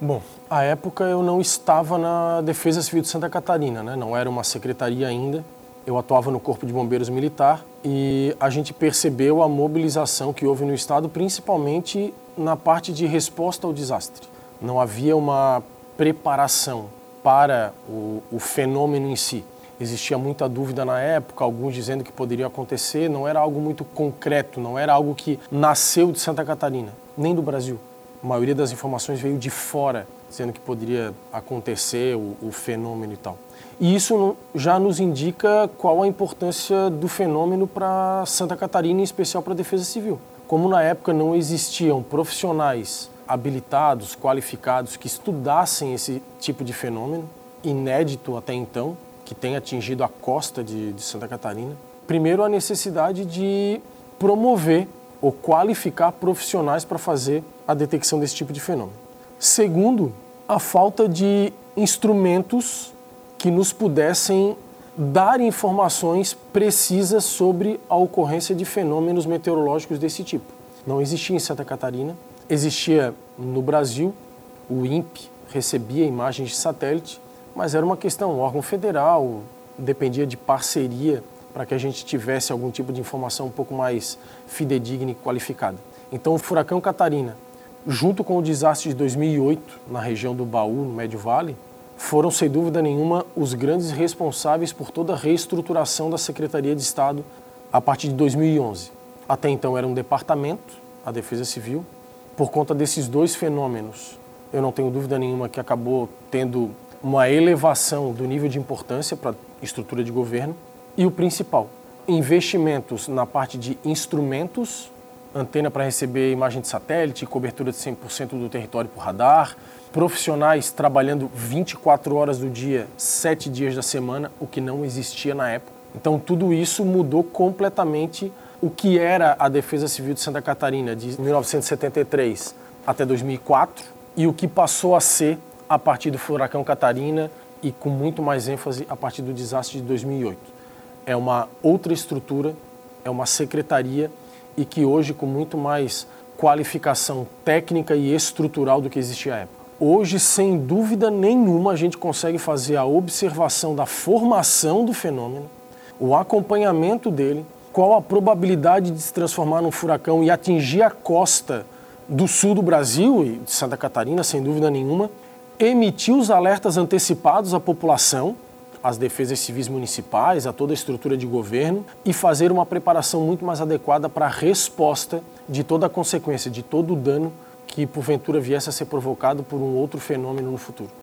Bom, à época eu não estava na Defesa Civil de Santa Catarina, né? Não era uma secretaria ainda. Eu atuava no Corpo de Bombeiros Militar e a gente percebeu a mobilização que houve no Estado, principalmente na parte de resposta ao desastre. Não havia uma preparação para o fenômeno em si. Existia muita dúvida na época, alguns dizendo que poderia acontecer, não era algo muito concreto, não era algo que nasceu de Santa Catarina, nem do Brasil. A maioria das informações veio de fora, dizendo que poderia acontecer o fenômeno e tal. E isso já nos indica qual a importância do fenômeno para Santa Catarina, em especial para a Defesa Civil. Como na época não existiam profissionais habilitados, qualificados, que estudassem esse tipo de fenômeno, inédito até então, que tem atingido a costa de Santa Catarina, primeiro a necessidade de promover ou qualificar profissionais para fazer a detecção desse tipo de fenômeno. Segundo, a falta de instrumentos que nos pudessem dar informações precisas sobre a ocorrência de fenômenos meteorológicos desse tipo. Não existia em Santa Catarina, existia no Brasil, o INPE recebia imagens de satélite, mas era uma questão, um órgão federal, dependia de parceria para que a gente tivesse algum tipo de informação um pouco mais fidedigna e qualificada. Então o furacão Catarina, junto com o desastre de 2008, na região do Baú, no Médio Vale, foram, sem dúvida nenhuma, os grandes responsáveis por toda a reestruturação da Secretaria de Estado a partir de 2011. Até então era um departamento, a Defesa Civil. Por conta desses dois fenômenos, eu não tenho dúvida nenhuma que acabou tendo uma elevação do nível de importância para a estrutura de governo. E o principal, investimentos na parte de instrumentos, antena para receber imagem de satélite, cobertura de 100% do território por radar, profissionais trabalhando 24 horas do dia, 7 dias da semana, o que não existia na época. Então tudo isso mudou completamente o que era a Defesa Civil de Santa Catarina de 1973 até 2004 e o que passou a ser a partir do furacão Catarina e com muito mais ênfase a partir do desastre de 2008. É uma outra estrutura, é uma secretaria e que hoje com muito mais qualificação técnica e estrutural do que existia à época. Hoje, sem dúvida nenhuma, a gente consegue fazer a observação da formação do fenômeno, o acompanhamento dele, qual a probabilidade de se transformar num furacão e atingir a costa do sul do Brasil e de Santa Catarina, sem dúvida nenhuma, emitir os alertas antecipados à população, às defesas civis municipais, a toda a estrutura de governo e fazer uma preparação muito mais adequada para a resposta de toda a consequência, de todo o dano que porventura viesse a ser provocado por um outro fenômeno no futuro.